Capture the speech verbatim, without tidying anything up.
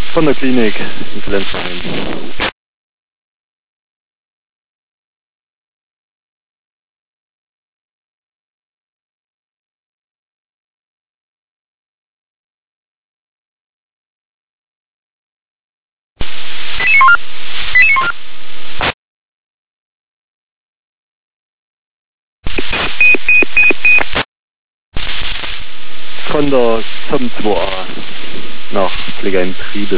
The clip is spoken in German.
von der Klinik in Flensburg. Von der S O M zwei A nach Pflegeheim Triebel.